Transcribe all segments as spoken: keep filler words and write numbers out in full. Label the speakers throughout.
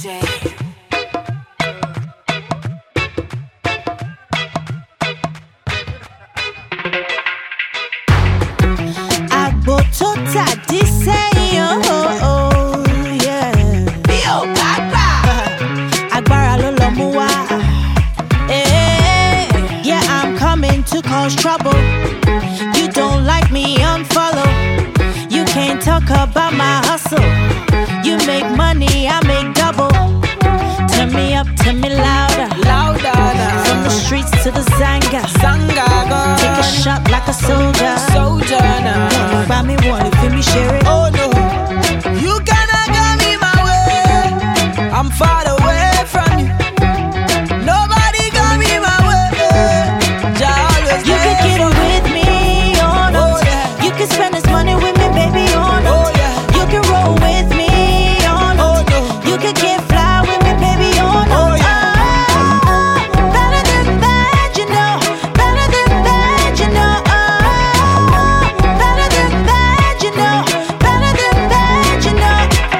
Speaker 1: J.
Speaker 2: Agbo tó tàdí sẹ́yìn oh yeah.
Speaker 1: Bí ò bá gbà.
Speaker 2: Agbára ló lọ mú wá. Eh, yeah, I'm coming to cause trouble. You don't like me, unfollow. You can't talk about my hustle. You make money, I make double. Turn me up, turn me louder.
Speaker 1: Louder now.
Speaker 2: From the streets to the Zanga.
Speaker 1: Zanga gone.
Speaker 2: Take a shot like a soldier.
Speaker 1: Soldier now.
Speaker 2: Buy me one, if me share it.
Speaker 1: Oh no, you cannot get me my way. I'm far away from you. Nobody got me my way. Jah always
Speaker 2: You can
Speaker 1: there
Speaker 2: get
Speaker 1: for
Speaker 2: it with me or not.
Speaker 1: Oh, yeah.
Speaker 2: You can spend this money with me, baby, or not.
Speaker 1: Oh, yeah.
Speaker 2: You can roll with me or not.
Speaker 1: Oh, no.
Speaker 2: You can get fly with me, baby, or not.
Speaker 1: Oh, yeah.
Speaker 2: Ah, better than that, you know. Better than that, you know. Ah, better than that, you know. Better than that, you know.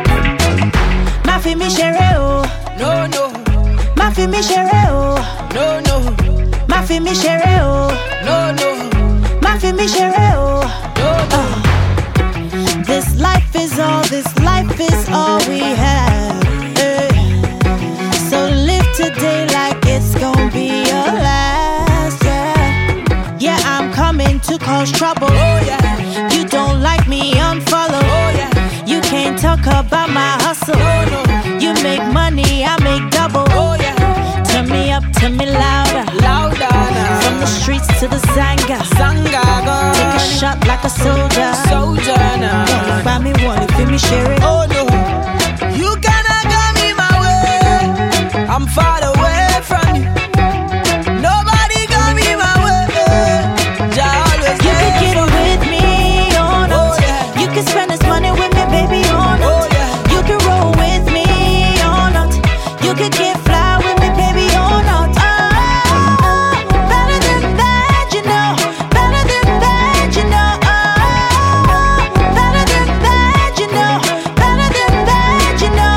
Speaker 2: Ma fi mi shere o,
Speaker 1: No, no,
Speaker 2: ma fi mi shere o,
Speaker 1: no, no,
Speaker 2: ma fi mi shere o,
Speaker 1: no, no,
Speaker 2: ma fi mi shere o.
Speaker 1: no, no.
Speaker 2: This life is all, this life is all we have. eh. So live today like it's gonna be your last. Yeah, yeah, I'm coming to cause trouble.
Speaker 1: Oh yeah,
Speaker 2: You don't like me, unfollow.
Speaker 1: oh yeah,
Speaker 2: You can't talk about my hustle.
Speaker 1: no, no,
Speaker 2: You make money, I make double.
Speaker 1: oh yeah,
Speaker 2: Turn me up, turn me louder.
Speaker 1: louder
Speaker 2: From the
Speaker 1: now.
Speaker 2: streets to the Zanga.
Speaker 1: Zanga gone.
Speaker 2: Take a shot like a soldier.
Speaker 1: Soldier now.
Speaker 2: Buy me one, if me share it.
Speaker 1: Oh no, you cannot get me my way. I'm far away from you. Nobody got me my way. Jah always
Speaker 2: You can
Speaker 1: there
Speaker 2: get
Speaker 1: for
Speaker 2: it with me or not.
Speaker 1: Oh, yeah.
Speaker 2: You can spend this money with me, baby, or not.
Speaker 1: Oh, yeah.
Speaker 2: You can roll with me or not. You can get fly with me, baby, or not. Ah, better than that, you know. Better than that, you know. Ah, better than that, you know. Better than that, you know.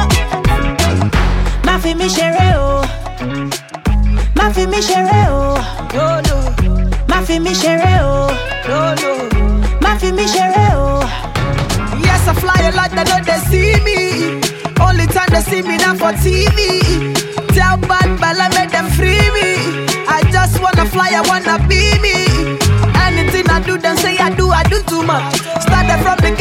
Speaker 2: Ma fi mi shere o, ma fi mi shere o,
Speaker 1: No, no,
Speaker 2: ma fi mi shere o.
Speaker 1: no, no.
Speaker 2: Ma fi mi shere o.
Speaker 1: Yes, I fly a lot, they know they see me. Only time they see me now for T V. Tell bad bella, make them free me. I just wanna fly, I wanna be me. Anything I do, them say I do, I do too much. Started from the